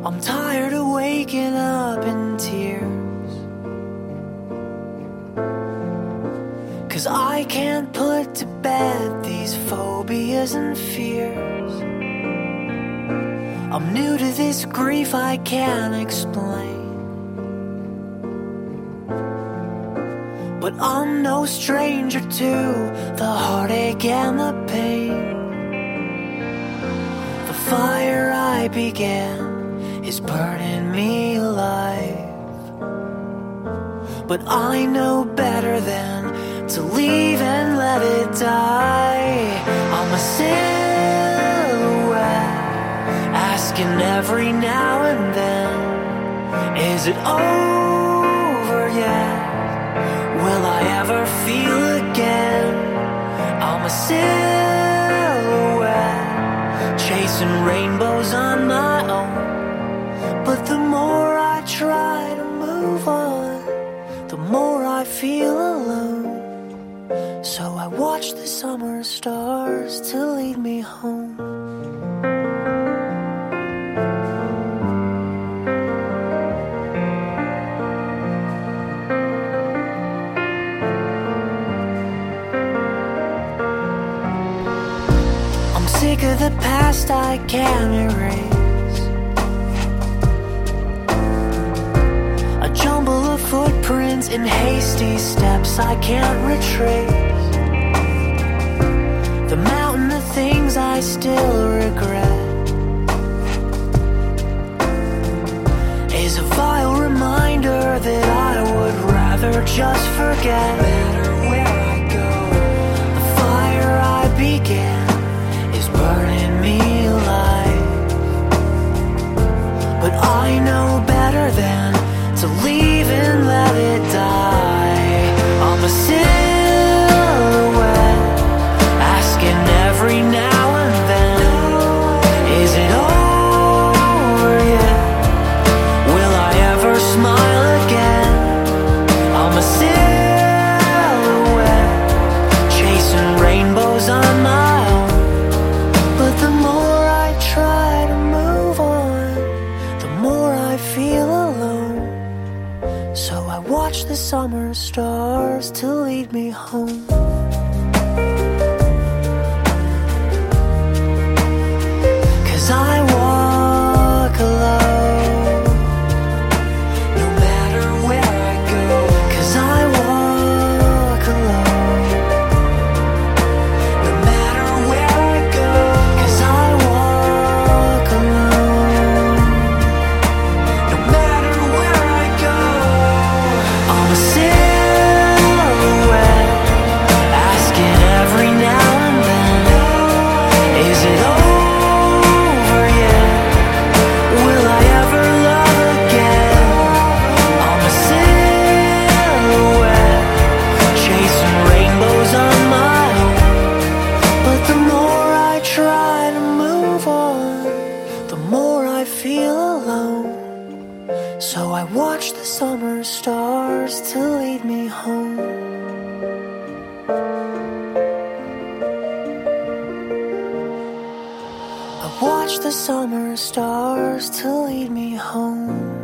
I'm tired of waking up in tears, 'cause I can't put to bed these phobias and fears. I'm new to this grief I can't explain, but I'm no stranger to the heartache and the pain. The fire I began is burning me alive, but I know better than to leave and let it die. I'm a silhouette, asking every now and then, is it over yet? Will I ever feel again? I'm a silhouette, chasing rainbows on my own, but the more I try to move on, the more I feel alone. So I watch the summer stars to lead me home. I'm sick of the past I can't erase, a jumble of footprints and hasty steps I can't retrace. The mountain of things I still regret is a vile reminder that I would rather just forget. No matter where I go, the fire I began is burning me alive, but I know better than to leave and let it die. I'm a silhouette, asking every now and then, is it over yet? Will I ever smile again? I'm a silhouette, chasing rainbows on my own, but the more I try to move on, the more I feel alone. So I watch the summer stars to lead me home. 'Cause I walk alone, no matter where I go. 'Cause I walk alone, no matter where I go. 'Cause I walk alone, no matter where I go. I'm a silhouette, asking every now and then, is it over yet? Will I ever love again? I'm a silhouette, chasing rainbows on my own, but the more I try to move on, the more I feel alone. So I watch the summer stars to lead me home. I watch the summer stars to lead me home.